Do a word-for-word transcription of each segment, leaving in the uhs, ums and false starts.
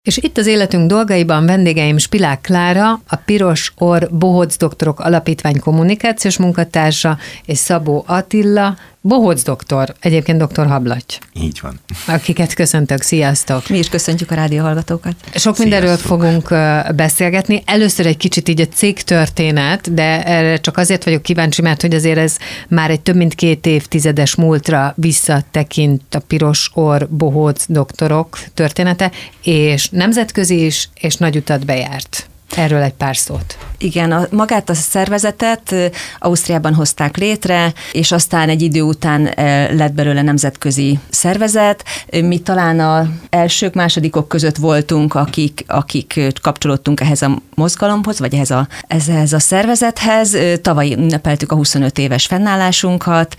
És itt az életünk dolgaiban vendégeim Spilák Klára, a Piros Orr Bohóc Doktorok Alapítvány kommunikációs munkatársa, és Szabó Attila, Bohóc doktor, egyébként doktor Hablaty. Így van. Akiket köszöntök, sziasztok! Mi is köszöntjük a rádióhallgatókat. Sok Sziasztok. mindenről fogunk beszélgetni. Először egy kicsit így a cégtörténet, de erre csak azért vagyok kíváncsi, mert hogy azért ez már egy több mint két évtizedes múltra visszatekint a Piros Orr Bohóc Doktorok története, és nemzetközi is, és nagy utat bejárt. Erről egy pár szót. Igen, a, magát a szervezetet Ausztriában hozták létre, és aztán egy idő után lett belőle nemzetközi szervezet. Mi talán az elsők, másodikok között voltunk, akik, akik kapcsolódtunk ehhez a mozgalomhoz, vagy ehhez a, ehhez a szervezethez. Tavaly ünnepeltük a huszonöt éves fennállásunkat,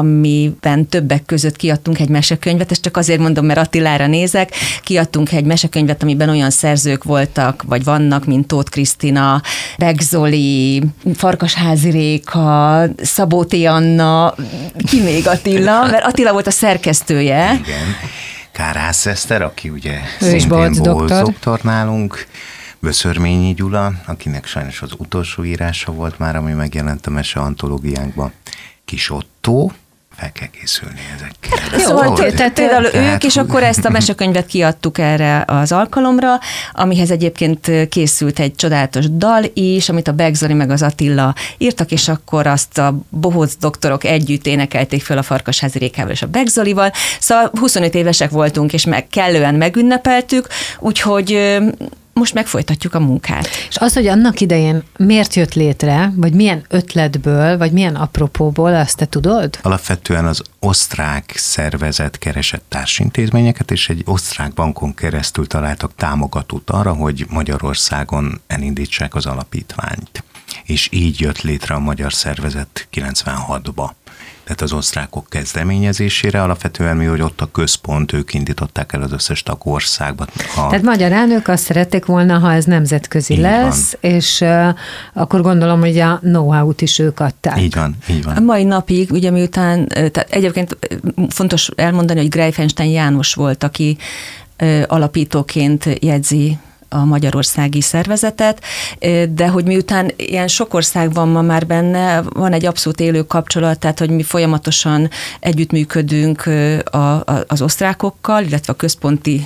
amiben többek között kiadtunk egy mesekönyvet, ezt csak azért mondom, mert Attilára nézek, kiadtunk egy mesekönyvet, amiben olyan szerzők voltak, vagy vannak, mint Tóth Krisztina, Beg Zoli, Farkasházi Réka, Szabóti Anna, ki még Attila, mert Attila volt a szerkesztője. Igen. Kárász Eszter, aki ugye ő szintén Bohóc doktor. doktor nálunk, Vöszörményi Gyula, akinek sajnos az utolsó írása volt már, ami megjelent a mese antológiánkban, Kis Ottó, fel kell készülni ezekkel. Jó, szóval tehát például ők, és akkor ezt a mesekönyvet kiadtuk erre az alkalomra, amihez egyébként készült egy csodálatos dal is, amit a Beg Zoli meg az Attila írtak, és akkor azt a Bohóc doktorok együtt énekelték föl a Farkasházi Rékával és a Beg Zolival. Szóval huszonöt évesek voltunk, és meg kellően megünnepeltük, úgyhogy most megfolytatjuk a munkát. És az, hogy annak idején miért jött létre, vagy milyen ötletből, vagy milyen apropóból, azt te tudod? Alapvetően az osztrák szervezet keresett társintézményeket, és egy osztrák bankon keresztül találtak támogatót arra, hogy Magyarországon elindítsák az alapítványt. És így jött létre a magyar szervezet kilencvenhatba. Tehát az osztrákok kezdeményezésére alapvetően mi, hogy ott a központ, ők indították el az összes tagországban. A... Tehát magyarán ők azt szerették volna, ha ez nemzetközi így lesz, van. És uh, akkor gondolom, hogy a know-how-t is ők adták. Így van, így van. A mai napig, ugye miután, tehát egyébként fontos elmondani, hogy Greifenstein János volt, aki uh, alapítóként jegyzi a magyarországi szervezetet, de hogy miután ilyen sok országban ma már benne, van egy abszolút élő kapcsolat, tehát hogy mi folyamatosan együttműködünk a, a, az osztrákokkal, illetve a központi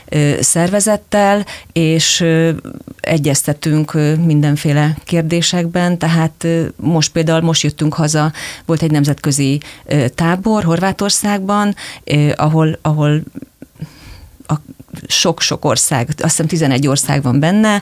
szervezettel, és egyeztetünk mindenféle kérdésekben, tehát most például most jöttünk haza, volt egy nemzetközi tábor Horvátországban, ahol, ahol a sok-sok ország, azt hiszem tizenegy ország van benne,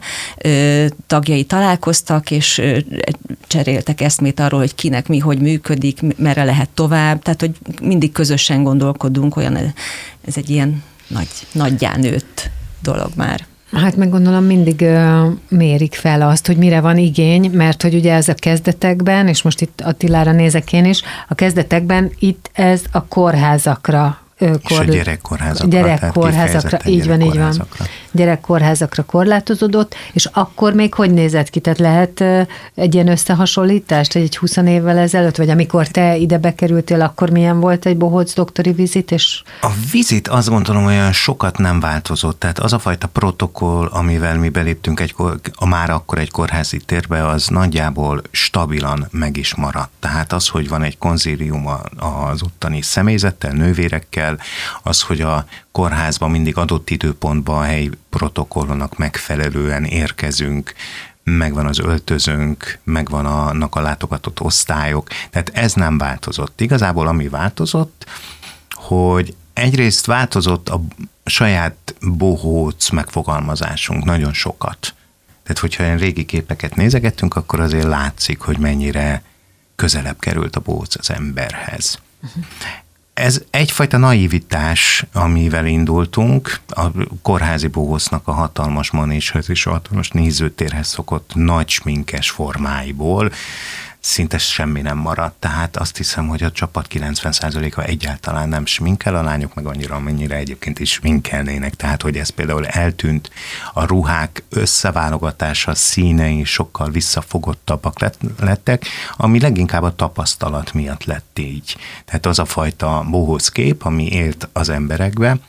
tagjai találkoztak, és cseréltek eszmét arról, hogy kinek mi, hogy működik, merre lehet tovább, tehát hogy mindig közösen gondolkodunk, olyan, ez egy ilyen nagy, nagyján nőtt dolog már. Hát meg gondolom mindig uh, mérik fel azt, hogy mire van igény, mert hogy ugye ez a kezdetekben, és most itt Attilára nézek én is, a kezdetekben itt ez a kórházakra és a gyerekkórházakra. Gyerekkórházakra, így van, így van. Gyerekkórházakra korlátozódott, és akkor még hogy nézett ki? Tehát lehet egy ilyen összehasonlítást, egy húsz évvel ezelőtt, vagy amikor te ide bekerültél, akkor milyen volt egy bohóc doktori vizit? És... A vizit azt gondolom, olyan sokat nem változott, tehát az a fajta protokoll, amivel mi beléptünk egy, a már akkor egy kórházi térbe, az nagyjából stabilan meg is maradt. Tehát az, hogy van egy konzílium az ottani személyzettel, nővérekkel, az, hogy a kórházban mindig adott időpontban a helyi protokollnak megfelelően érkezünk, megvan az öltözőnk, megvan annak a látogatott osztályok, tehát ez nem változott. Igazából ami változott, hogy egyrészt változott a saját bohóc megfogalmazásunk nagyon sokat. Tehát, hogyha ilyen régi képeket nézegettünk, akkor azért látszik, hogy mennyire közelebb került a bohóc az emberhez. Uh-huh. Ez egyfajta naivitás, amivel indultunk, a kórházi bohócnak a hatalmas manéshez és a hatalmas nézőtérhez szokott nagy sminkes formáiból szinte semmi nem maradt, tehát azt hiszem, hogy a csapat kilencven százaléka egyáltalán nem sminkel, a lányok meg annyira, amennyire egyébként is sminkelnének, tehát hogy ez például eltűnt, a ruhák összeválogatása, színei sokkal visszafogottabbak lettek, ami leginkább a tapasztalat miatt lett így. Tehát az a fajta bohóc kép, ami élt az emberekbe,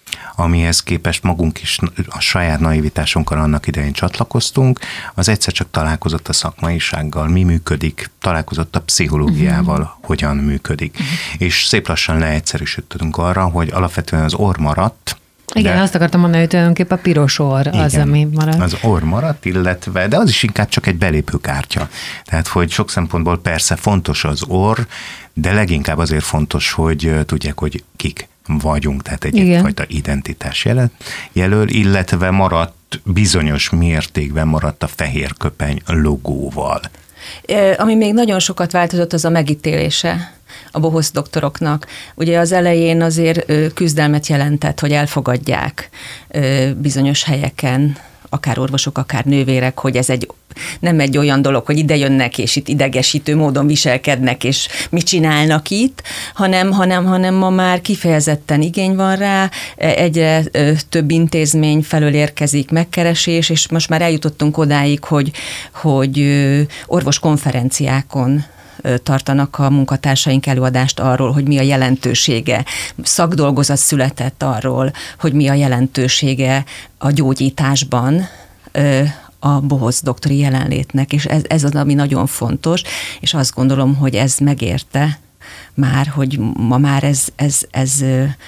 amihez képest magunk is a saját naivitásunkkal annak idején csatlakoztunk, az egyszer csak találkozott a szakmaisággal, mi működik, találkozott a pszichológiával, uh-huh. hogyan működik. Uh-huh. És szép lassan leegyszerűsödtünk arra, hogy alapvetően az orr maradt. Igen, de azt akartam mondani, hogy tulajdonképpen a piros orr igen, az, ami maradt. Az orr maradt, illetve, de az is inkább csak egy belépőkártya. Tehát, hogy sok szempontból persze fontos az orr, de leginkább azért fontos, hogy tudják, hogy kik vagyunk, tehát egy egyfajta identitás jelöl, jelöl, illetve maradt, bizonyos mértékben maradt a fehér köpeny logóval. Ami még nagyon sokat változott, az a megítélése a bohosz doktoroknak. Ugye az elején azért küzdelmet jelentett, hogy elfogadják bizonyos helyeken, akár orvosok, akár nővérek, hogy ez egy, nem egy olyan dolog, hogy ide jönnek, és itt idegesítő módon viselkednek, és mit csinálnak itt, hanem, hanem, hanem ma már kifejezetten igény van rá, egyre több intézmény felől érkezik megkeresés, és most már eljutottunk odáig, hogy, hogy orvos konferenciákon tartanak a munkatársaink előadást arról, hogy mi a jelentősége. Szakdolgozat született arról, hogy mi a jelentősége a gyógyításban a bohosz doktori jelenlétnek, és ez, ez az, ami nagyon fontos, és azt gondolom, hogy ez megérte már, hogy ma már ez, ez, ez,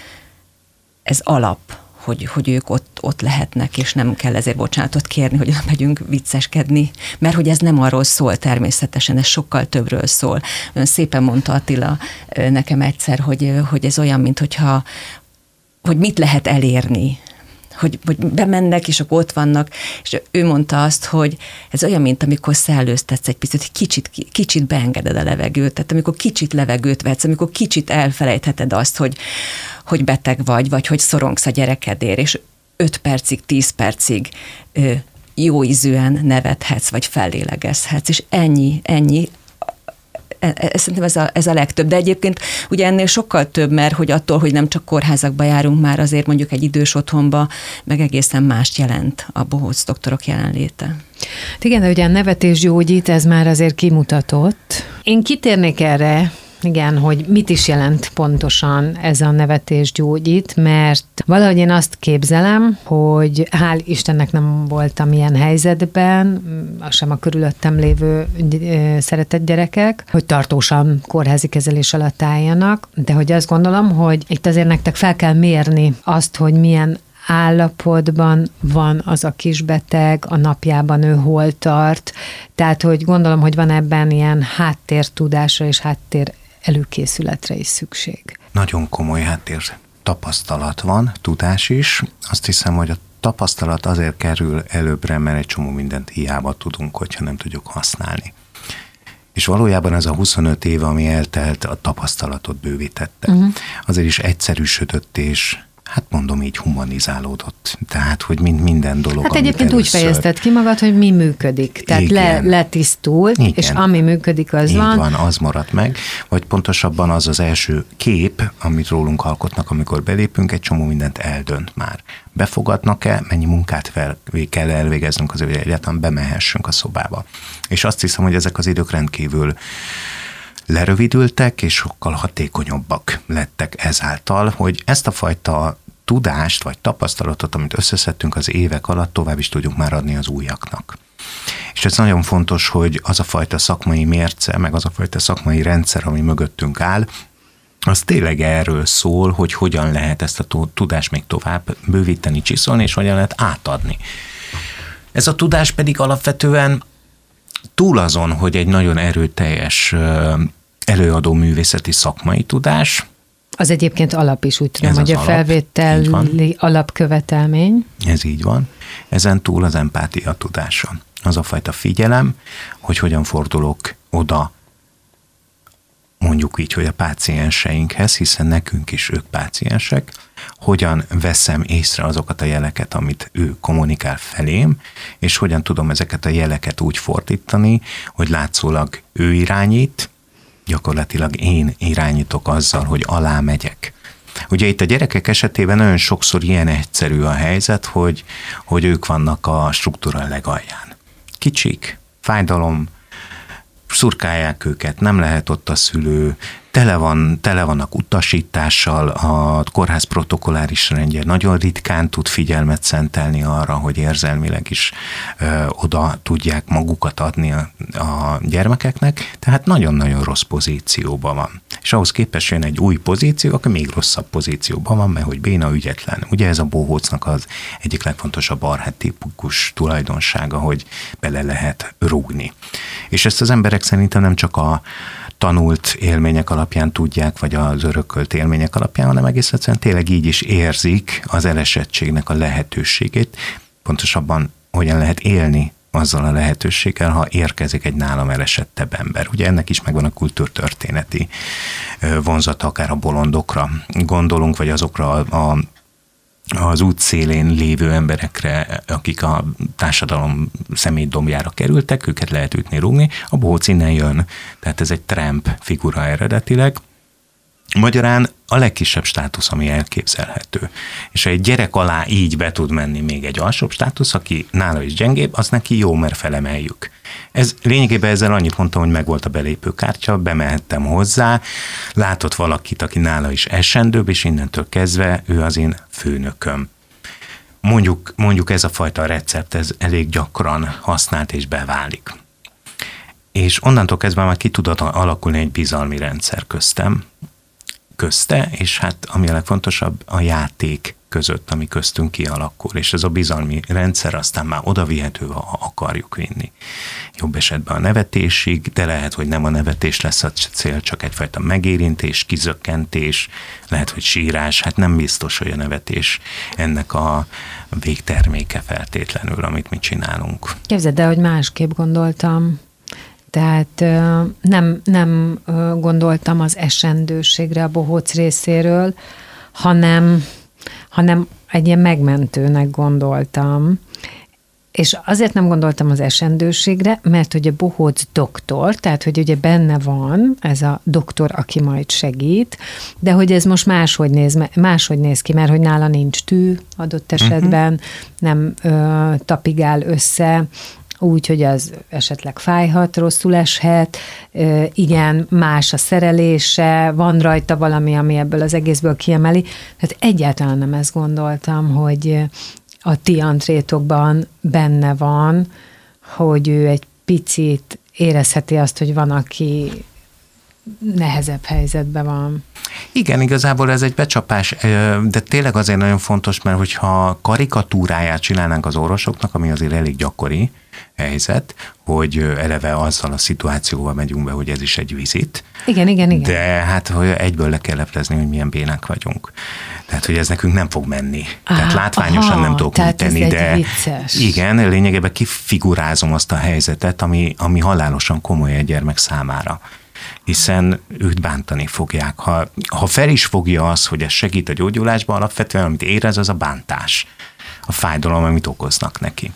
ez alap, hogy, hogy ők ott, ott lehetnek, és nem kell ezért bocsánatot kérni, hogy megyünk vicceskedni, mert hogy ez nem arról szól természetesen, ez sokkal többről szól. Ön szépen mondta Attila nekem egyszer, hogy, hogy ez olyan, mint hogyha, hogy mit lehet elérni, hogy, hogy bemennek, és akkor ott vannak, és ő mondta azt, hogy ez olyan, mint amikor szellőztetsz egy picit, hogy kicsit, kicsit beengeded a levegőt, tehát amikor kicsit levegőt vetsz, amikor kicsit elfelejtheted azt, hogy, hogy beteg vagy, vagy hogy szorongsz a gyerekedért, és öt percig, tíz percig ö, jó ízűen nevethetsz, vagy fellélegezhetsz, és ennyi, ennyi, szerintem ez a, ez a legtöbb, de egyébként ugye ennél sokkal több, mert hogy attól, hogy nem csak kórházakba járunk már, azért mondjuk egy idős otthonba, meg egészen mást jelent a bohóc doktorok jelenléte. Igen, de ugye a nevetésgyógyít, ez már azért kimutatott. Én kitérnék erre, igen, hogy mit is jelent pontosan ez a nevetésgyógyít, mert valahogy én azt képzelem, hogy hál' Istennek nem voltam ilyen helyzetben, sem a körülöttem lévő szeretett gyerekek, hogy tartósan kórházi kezelés alatt álljanak, de hogy azt gondolom, hogy itt azért nektek fel kell mérni azt, hogy milyen állapotban van az a kisbeteg, a napjában ő hol tart, tehát hogy gondolom, hogy van ebben ilyen háttértudásra és háttér előkészületre is szükség. Nagyon komoly háttér tapasztalat van, tudás is. Azt hiszem, hogy a tapasztalat azért kerül előbbre, mert egy csomó mindent hiába tudunk, hogyha nem tudjuk használni. És valójában ez a huszonöt év, ami eltelt, a tapasztalatot bővítette. Uh-huh. Azért is egyszerűsödött, és hát mondom így humanizálódott. Tehát, hogy mind minden dolog, hát egyébként először... úgy fejezted ki magad, hogy mi működik. Tehát le, letisztult, igen. És ami működik, az így van. van, az maradt meg. Vagy pontosabban az az első kép, amit rólunk alkotnak, amikor belépünk, egy csomó mindent eldönt már. Befogadnak-e, mennyi munkát fel, kell elvégeznünk azért, hogy egyáltalán bemehessünk a szobába. És azt hiszem, hogy ezek az idők rendkívül lerövidültek, és sokkal hatékonyabbak lettek ezáltal, hogy ezt a fajta tudást vagy tapasztalatot, amit összeszedtünk az évek alatt, tovább is tudjuk már adni az újaknak. És ez nagyon fontos, hogy az a fajta szakmai mérce, meg az a fajta szakmai rendszer, ami mögöttünk áll, az tényleg erről szól, hogy hogyan lehet ezt a tudást még tovább bővíteni, csiszolni, és hogyan lehet átadni. Ez a tudás pedig alapvetően túl azon, hogy egy nagyon erőteljes előadó művészeti szakmai tudás. Az egyébként alap is, úgy tudom, hogy a alap, felvételi alapkövetelmény. Ez így van. Ezen túl az empátia tudása. Az a fajta figyelem, hogy hogyan fordulok oda, mondjuk így, hogy a pácienseinkhez, hiszen nekünk is ők páciensek, hogyan veszem észre azokat a jeleket, amit ő kommunikál felém, és hogyan tudom ezeket a jeleket úgy fordítani, hogy látszólag ő irányít, gyakorlatilag én irányítok azzal, hogy alá megyek. Ugye itt a gyerekek esetében nagyon sokszor ilyen egyszerű a helyzet, hogy, hogy ők vannak a struktúra legalján. Kicsik, fájdalom, szurkálják őket, nem lehet ott a szülő, tele, van, tele vannak utasítással, a kórház protokolláris rendje nagyon ritkán tud figyelmet szentelni arra, hogy érzelmileg is ö, oda tudják magukat adni a, a gyermekeknek, tehát nagyon-nagyon rossz pozícióban van. És ahhoz képest jön egy új pozíció, akkor még rosszabb pozícióban van, mert hogy béna, ügyetlen. Ugye ez a bohócnak az egyik legfontosabb archetipikus tulajdonsága, hogy bele lehet rúgni. És ezt az emberek szerintem nem csak a tanult élmények alapján tudják, vagy az örökölt élmények alapján, hanem egész egyszerűen tényleg így is érzik az elesettségnek a lehetőségét, pontosabban hogyan lehet élni azzal a lehetőséggel, ha érkezik egy nálam elesettebb ember. Ugye ennek is megvan a kultúrtörténeti vonzata, akár a bolondokra gondolunk, vagy azokra a, a az útszélén lévő emberekre, akik a társadalom szemétdombjára kerültek, őket lehet ütni, rúgni. A bohóc innen jön, tehát ez egy tramp figura eredetileg. Magyarán a legkisebb státusz, ami elképzelhető. És ha egy gyerek alá így be tud menni még egy alsóbb státusz, aki nála is gyengébb, az neki jó, mert felemeljük. Ez lényegében ezzel annyit mondtam, hogy megvolt a belépőkártya, bemehettem hozzá, látott valakit, aki nála is esendőbb, és innentől kezdve ő az én főnököm. Mondjuk, mondjuk ez a fajta recept, ez elég gyakran használt és beválik. És onnantól kezdve már ki tudott alakulni egy bizalmi rendszer köztem, közte, és hát ami a legfontosabb, a játék között, ami köztünk kialakul, és ez a bizalmi rendszer aztán már oda vihető, ha akarjuk vinni. Jobb esetben a nevetésig, de lehet, hogy nem a nevetés lesz a cél, csak egyfajta megérintés, kizökkentés, lehet, hogy sírás, hát nem biztos, hogy a nevetés ennek a végterméke feltétlenül, amit mi csinálunk. Képzeld el, hogy másképp gondoltam. Tehát nem, nem gondoltam az esendőségre a bohóc részéről, hanem, hanem egy ilyen megmentőnek gondoltam. És azért nem gondoltam az esendőségre, mert hogy a bohóc doktor, tehát hogy ugye benne van ez a doktor, aki majd segít, de hogy ez most máshogy néz, máshogy néz ki, mert hogy nála nincs tű adott esetben, uh-huh. nem ö, tapigál össze, úgy, hogy az esetleg fájhat, rosszul eshet, igen, más a szerelése, van rajta valami, ami ebből az egészből kiemeli. Tehát egyáltalán nem ezt gondoltam, hogy a ti antrétokban benne van, hogy ő egy picit érezheti azt, hogy van, aki nehezebb helyzetben van. Igen, igazából ez egy becsapás, de tényleg azért nagyon fontos, mert hogyha karikatúráját csinálnánk az orvosoknak, ami azért elég gyakori helyzet, hogy eleve azzal a szituációval megyünk be, hogy ez is egy vizit. Igen, igen, igen. De hát hogy egyből le kell leplezni, hogy milyen bénák vagyunk. Tehát, hogy ez nekünk nem fog menni. Aha, tehát látványosan aha, nem tudok mit tenni, de vicces. Igen, lényegében kifigurázom azt a helyzetet, ami, ami halálosan komoly egy gyermek számára. Hiszen őt bántani fogják. Ha, ha fel is fogja az, hogy ez segít a gyógyulásban, alapvetően amit érez, az a bántás. A fájdalom, amit okoznak neki.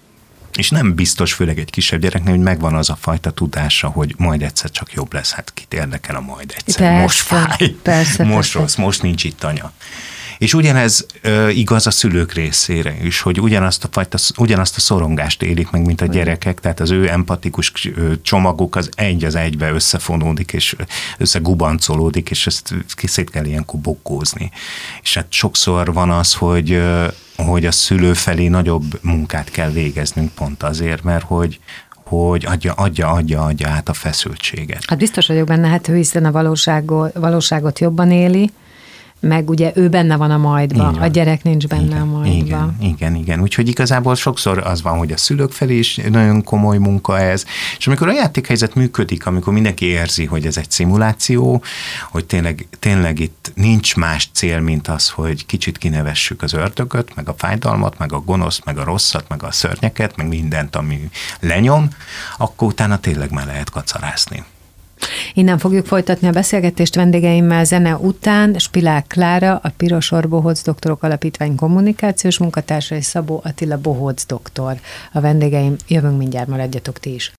És nem biztos, főleg egy kisebb gyereknél, hogy megvan az a fajta tudása, hogy majd egyszer csak jobb lesz, hát kit érdekel a majd egyszer. Persze, most fáj, persze, most persze. Rossz, most nincs itt anya. És ugyanez ö, igaz a szülők részére is, hogy ugyanazt a, fajta, ugyanazt a szorongást élik meg, mint a gyerekek, tehát az ő empatikus csomaguk az egy az egybe összefonódik, és összegubancolódik, és ezt szét kell ilyenkor bokkózni. És hát sokszor van az, hogy, hogy a szülő felé nagyobb munkát kell végeznünk pont azért, mert hogy hogy adja, adja, adja, adja át a feszültséget. Hát biztos vagyok benne, hát ő hiszen a valóságot, valóságot jobban éli, meg ugye ő benne van a majdban, a gyerek nincs benne igen, a majdban. Igen, igen, igen. Úgyhogy igazából sokszor az van, hogy a szülők felé is nagyon komoly munka ez, és amikor a játékhelyzet működik, amikor mindenki érzi, hogy ez egy szimuláció, hogy tényleg, tényleg itt nincs más cél, mint az, hogy kicsit kinevessük az ördögöt, meg a fájdalmat, meg a gonoszt, meg a rosszat, meg a szörnyeket, meg mindent, ami lenyom, akkor utána tényleg már lehet kacarászni. Innen fogjuk folytatni a beszélgetést vendégeimmel zene után. Spilák Klára, a Piros Orr Bohóc Doktorok Alapítvány kommunikációs munkatársa, és Szabó Attila bohóc doktor. A vendégeim, jövünk mindjárt, maradjatok ti is.